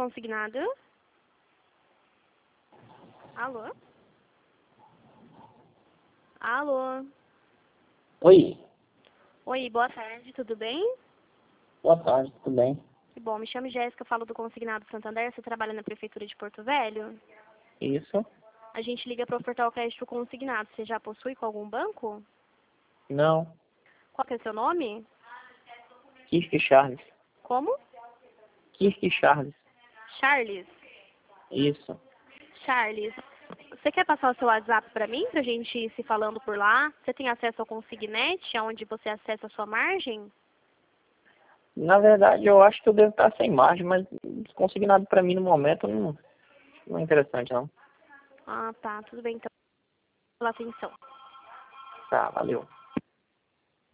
consignado. Alô? Alô? Oi, Oi, boa tarde, tudo bem? boa tarde, tudo bem? Que bom, me chamo Jéssica, falo do Consignado Santander, você trabalha na Prefeitura de Porto Velho? Isso? A gente liga para ofertar o crédito consignado, você já possui com algum banco? Não, Qual que é o seu nome? Kirk Charles. Como? Kirk Charles. Charles. Isso. Charles, você quer passar o seu WhatsApp para mim, pra gente ir se falando por lá? Você tem acesso ao Consignet, onde você acessa a sua margem? Na verdade, eu acho que eu devo estar sem margem, mas consignado para mim no momento não é interessante, não. Ah, tá, tudo bem então. Pela atenção. Tá, valeu.